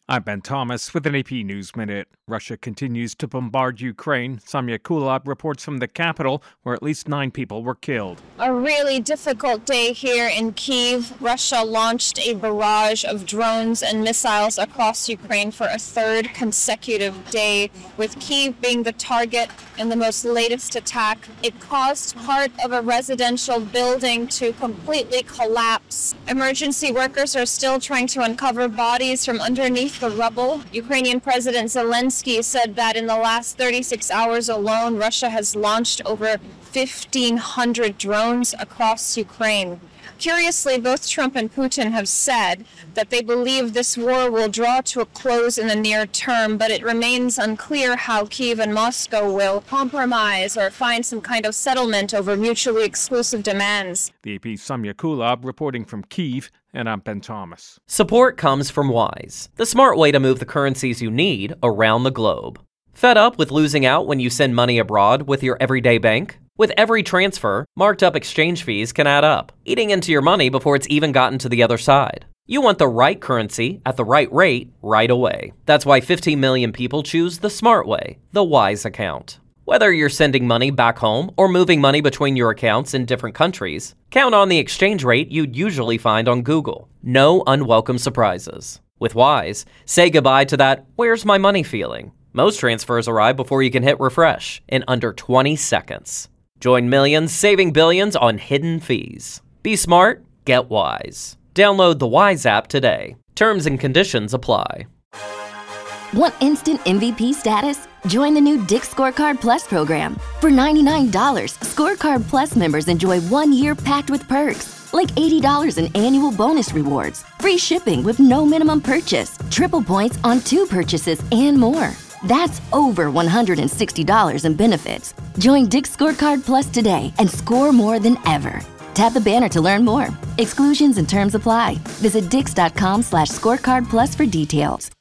I'm Ben Thomas with an AP News Minute. Russia continues to bombard Ukraine. Samya Kulab reports from the capital, where at least 9 people were killed. A really difficult day here in Kyiv. Russia launched a barrage of drones and missiles across Ukraine for a third consecutive day, with Kyiv being the target in the most latest attack. It caused part of a residential building to completely collapse. Emergency workers are still trying to uncover bodies from underneath the rubble. Ukrainian President Zelensky said that in the last 36 hours alone, Russia has launched over 1,500 drones across Ukraine. Curiously, both Trump and Putin have said that they believe this war will draw to a close in the near term, but it remains unclear how Kyiv and Moscow will compromise or find some kind of settlement over mutually exclusive demands. The AP's Samya Kulab reporting from Kyiv, and I'm Ben Thomas. Support comes from Wise, the smart way to move the currencies you need around the globe. Fed up with losing out when you send money abroad with your everyday bank? With every transfer, marked up exchange fees can add up, eating into your money before it's even gotten to the other side. You want the right currency at the right rate right away. That's why 15 million people choose the smart way, the Wise account. Whether you're sending money back home or moving money between your accounts in different countries, count on the exchange rate you'd usually find on Google. No unwelcome surprises. With Wise, say goodbye to that "where's my money" feeling. Most transfers arrive before you can hit refresh in under 20 seconds. Join millions saving billions on hidden fees. Be smart, get Wise. Download the Wise app today. Terms and conditions apply. Want instant MVP status? Join the new Dick's Scorecard Plus program. For $99, Scorecard Plus members enjoy 1 year packed with perks, like $80 in annual bonus rewards, free shipping with no minimum purchase, triple points on 2 purchases, and more. That's over $160 in benefits. Join Dick's Scorecard Plus today and score more than ever. Tap the banner to learn more. Exclusions and terms apply. Visit dix.com/scorecardplus for details.